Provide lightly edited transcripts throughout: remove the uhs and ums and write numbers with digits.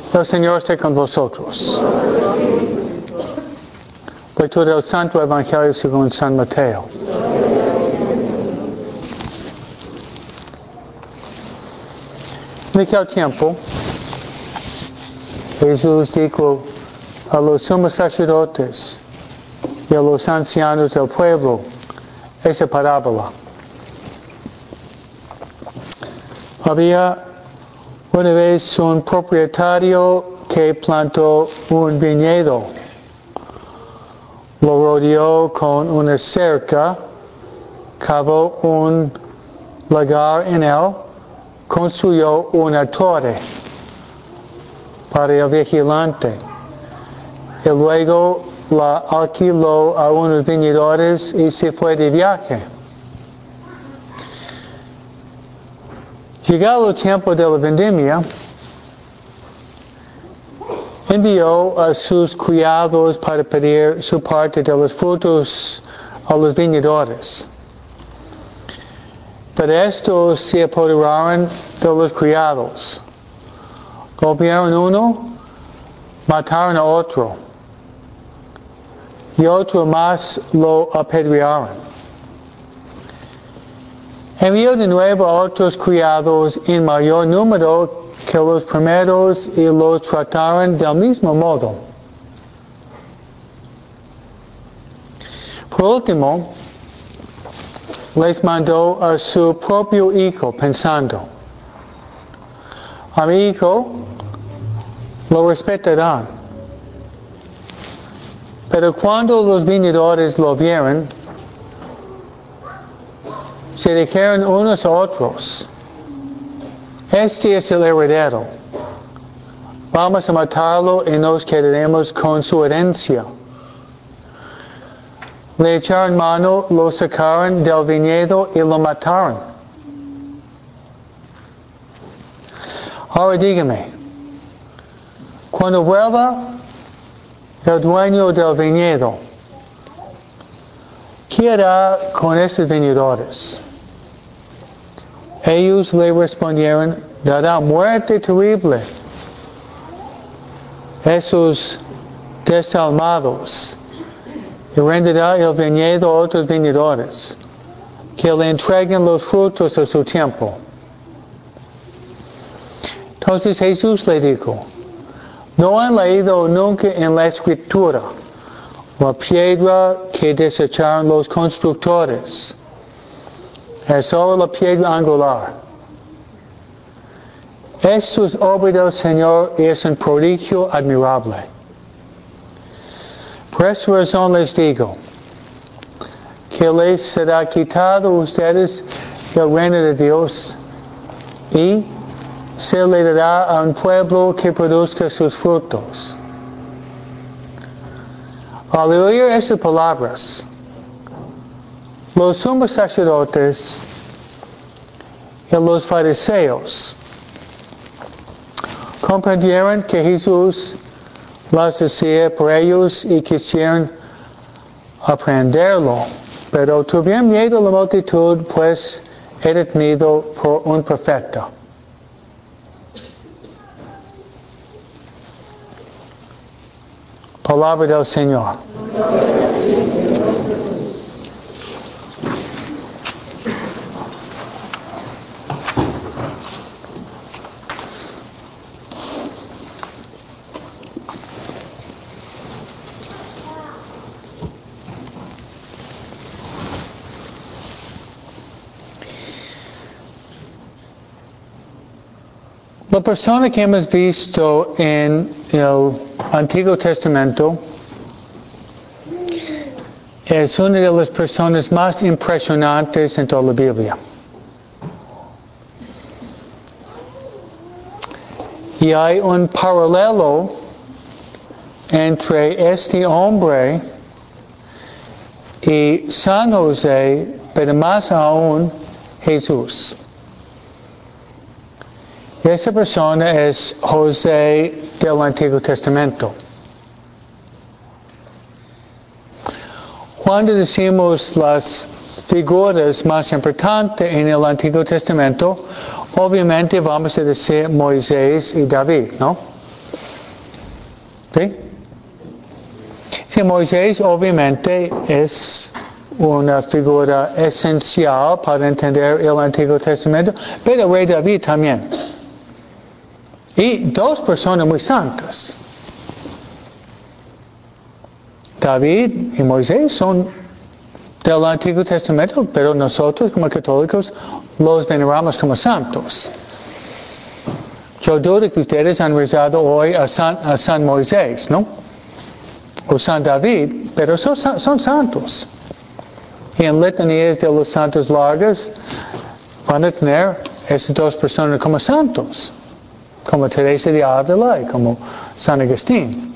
El Señor esté con vosotros. Lectura del Santo Evangelio según San Mateo. En aquel tiempo, Jesús dijo a los sumos sacerdotes y a los ancianos del pueblo esa parábola. Había una vez un propietario que plantó un viñedo, lo rodeó con una cerca, cavó un lagar en él, construyó una torre para el vigilante y luego la alquiló a unos viñadores y se fue de viaje. Llegado el tiempo de la vendimia, envió a sus criados para pedir su parte de los frutos a los viñadores. Pero estos se apoderaron de los criados. Golpearon uno, mataron a otro, y otro más lo apedrearon. Envió de nuevo a otros criados en mayor número que los primeros y los trataron del mismo modo. Por último, les mandó a su propio hijo pensando: a mi hijo lo respetarán. Pero cuando los viñadores lo vieron, se dijeron unos a otros: este es el heredero. Vamos a matarlo y nos quedaremos con su herencia. Le echaron mano, lo sacaron del viñedo y lo mataron. Ahora dígame, cuando vuelva el dueño del viñedo, ¿qué hará con esos viñadores? Ellos le respondieron: dará muerte terrible esos desalmados y rendirá el viñedo a otros viñadores que le entreguen los frutos a su tiempo. Entonces Jesús le dijo: ¿no han leído nunca en la Escritura la piedra que desecharon los constructores? Es solo la piedra angular. Esto es obra del Señor y es un prodigio admirable. Por esta razón les digo que les será quitado a ustedes el reino de Dios y se le dará a un pueblo que produzca sus frutos. Al oír estas palabras, los sumos sacerdotes y los fariseos comprendieron que Jesús las decía por ellos y quisieron aprenderlo, pero tuvieron miedo a la multitud, pues era tenido por un profeta. Palabra del Señor. La persona que hemos visto en el Antiguo Testamento es una de las personas más impresionantes en toda la Biblia. Y hay un paralelo entre este hombre y San José, pero más aún Jesús. Esa persona es José del Antiguo Testamento. Cuando decimos las figuras más importantes en el Antiguo Testamento, obviamente vamos a decir Moisés y David, ¿no? ¿Sí? Sí, Moisés obviamente es una figura esencial para entender el Antiguo Testamento, pero el rey David también. Y dos personas muy santas. David y Moisés son del Antiguo Testamento, pero nosotros como católicos los veneramos como santos. Yo dudo que ustedes han rezado hoy a San Moisés, ¿no? O San David, pero son santos. Y en letanías de los santos largas van a tener esas dos personas como santos, como Teresa de Ávila y como San Agustín.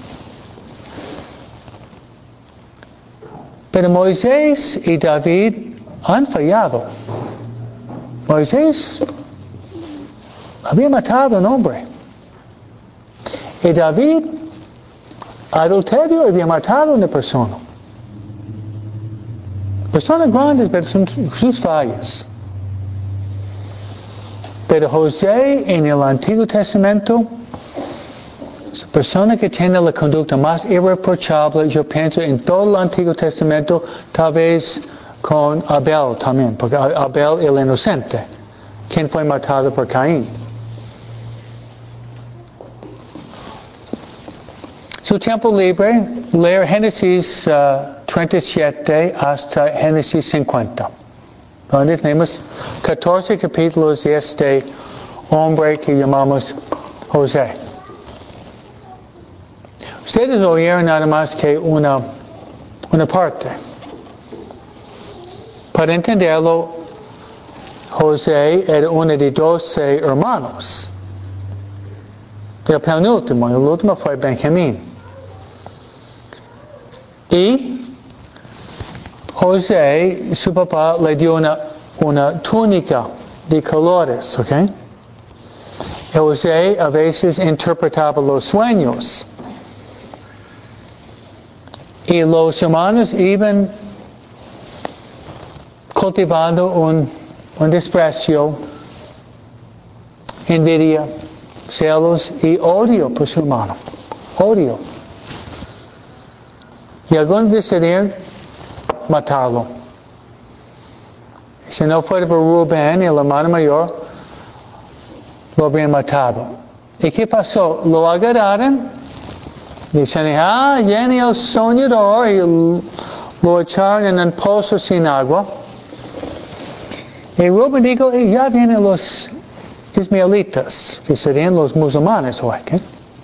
Pero Moisés y David han fallado. Moisés había matado a un hombre. Y David, adulterio, había matado a una persona. Personas grandes, pero son sus fallas. Pero José en el Antiguo Testamento es la persona que tiene la conducta más irreprochable, yo pienso, en todo el Antiguo Testamento, tal vez con Abel también, porque Abel el inocente, quien fue matado por Caín. Su tiempo libre, leer Génesis 37 hasta Génesis 50. Donde tenemos 14 capítulos de este hombre que llamamos José. Ustedes oyeron nada más que una parte. Para entenderlo, José era uno de 12 hermanos. El penúltimo, el último fue Benjamín. Y José, su papá le dio una túnica de colores, ¿ok? Y José a veces interpretaba los sueños. Y los hermanos iban cultivando un desprecio, envidia, celos y odio por su hermano. Odio. Y algunos decidieron matarlo. Si no fuera por Rubén, el hermano mayor, lo habrían matado. ¿Y qué pasó? Lo agarraron. Dicen, viene el soñador, y lo echaron en un pozo sin agua. Y Rubén dijo, ya vienen los ismaelitas, que serían los musulmanes hoy. ¿Okay?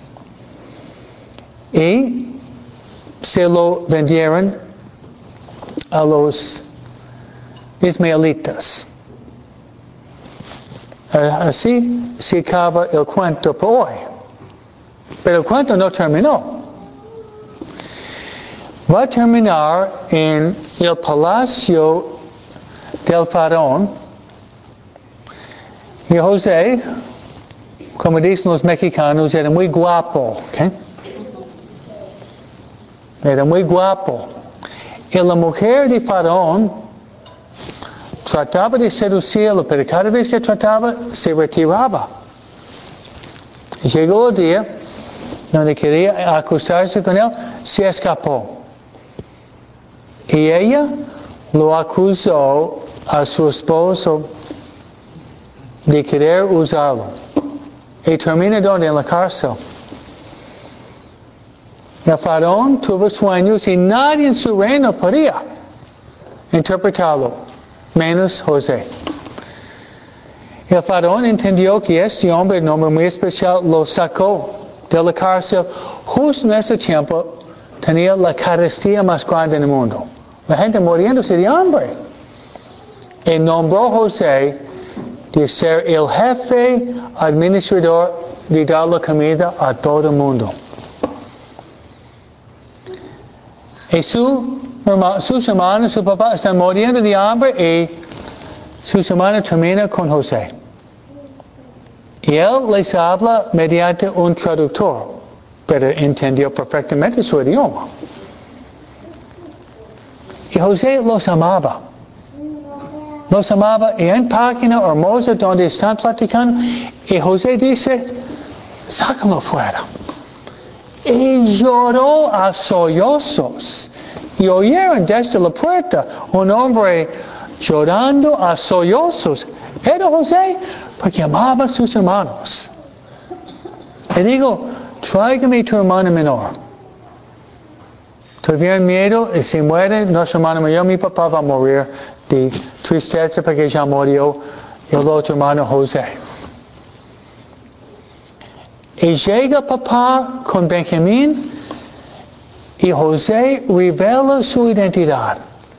Y se lo vendieron a los ismaelitas. Así se acaba el cuento por hoy. Pero el cuento no terminó. Va a terminar en el palacio del faraón. Y José, como dicen los mexicanos, era muy guapo. ¿Okay? Era muy guapo. Y la mujer de faraón trataba de seducirlo, pero cada vez que trataba, se retiraba. Y llegó el día donde quería acostarse con él, se escapó. Y ella lo acusó a su esposo de querer usarlo. Y termina donde, en la cárcel. El faraón tuvo sueños y nadie en su reino podía interpretarlo, menos José. El faraón entendió que este hombre, un hombre muy especial, lo sacó de la cárcel. Justo en ese tiempo tenía la carestía más grande en el mundo. La gente muriéndose de hambre. Y nombró a José de ser el jefe administrador de dar la comida a todo el mundo. Y sus hermanos, su papá están muriendo de hambre y sus hermanos terminan con José. Y él les habla mediante un traductor, pero entendió perfectamente su idioma. Y José los amaba. Los amaba. Y en página hermosa donde están platicando, y José dice, sácalo fuera. y lloró a sollozos. Y oyeron desde la puerta un hombre llorando a sollozos. Era José, porque amaba a sus hermanos. Le digo, tráigame tu hermano menor. Tuvieron miedo, y si muere nuestro hermano mayor, mi papá va a morir de tristeza porque ya murió el otro hermano José. Y llega papá con Benjamín y José revela su identidad.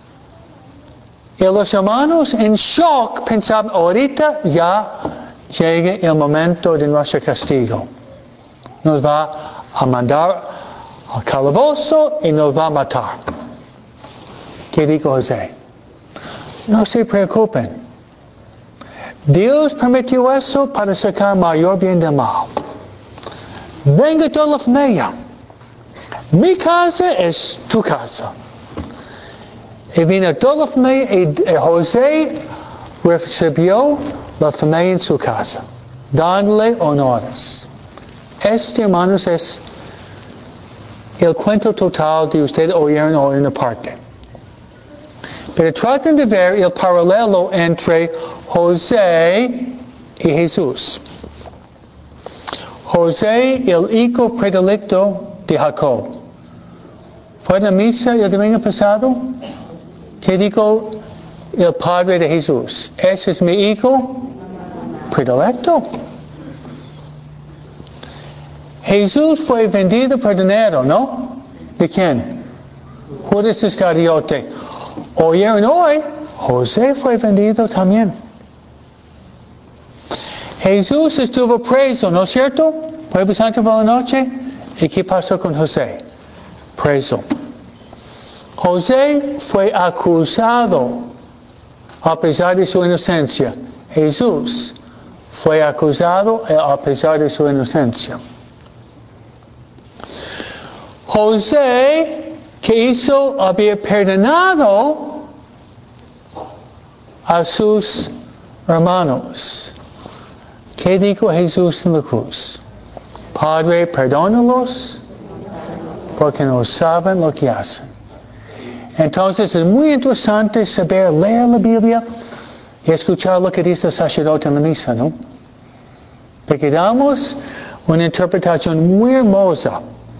Y los hermanos en shock pensaban, ahorita ya llega el momento de nuestro castigo. Nos va a mandar al calabozo y nos va a matar. ¿Qué dijo José? No se preocupen. Dios permitió eso para sacar mayor bien del mal. Venga toda la familia. Mi casa es tu casa. Y vino toda la familia y José recibió la familia en su casa, dándole honores. Este, hermanos, es el cuento total de ustedes oyeron hoy en una parte. Pero traten de ver el paralelo entre José y Jesús. José, el hijo predilecto de Jacob. ¿Fue en la misa el domingo pasado? ¿Qué dijo el padre de Jesús? Ese es mi hijo predilecto. Jesús fue vendido por dinero, ¿no? ¿De quién? Judas Iscariote. Oyeron hoy, José fue vendido también. Jesús estuvo preso, ¿no es cierto? Jueves Santo por la noche. ¿Y qué pasó con José? Preso. José fue acusado a pesar de su inocencia. Jesús fue acusado a pesar de su inocencia. José, que hizo, había perdonado a sus hermanos. ¿Qué dijo Jesús en la cruz? Padre, perdónalos porque no saben lo que hacen. Entonces es muy interesante saber leer la Biblia y escuchar lo que dice el sacerdote en la misa, ¿no? Porque damos una interpretación muy hermosa.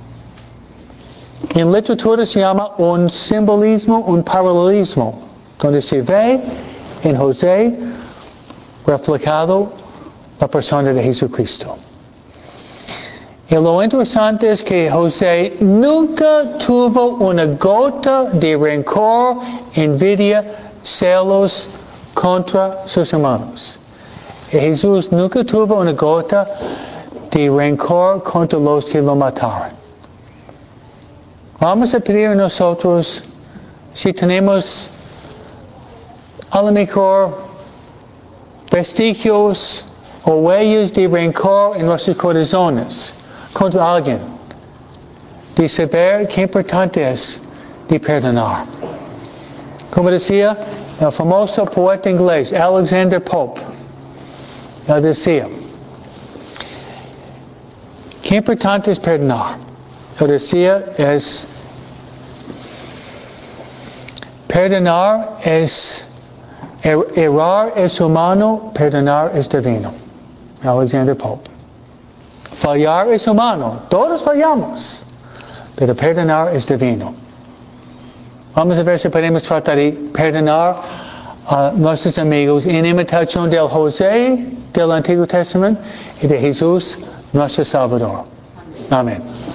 En literatura se llama un simbolismo, un paralelismo, donde se ve en José reflejado la persona de Jesucristo. Y lo interesante es que José nunca tuvo una gota de rencor, envidia, celos contra sus hermanos. Y Jesús nunca tuvo una gota de rencor contra los que lo mataron. Vamos a pedir a nosotros, si tenemos a lo mejor vestigios o huellas de rencor en nuestros corazones contra alguien, de saber qué importante es de perdonar. Como decía el famoso poeta inglés Alexander Pope, él decía, qué importante es perdonar. Él decía, perdonar es, errar es humano, perdonar es divino. Alexander Pope. Fallar es humano, todos fallamos, pero perdonar es divino. Vamos a ver si podemos tratar de perdonar a nuestros amigos en imitación del José del Antiguo Testamento y de Jesús, nuestro Salvador. Amén.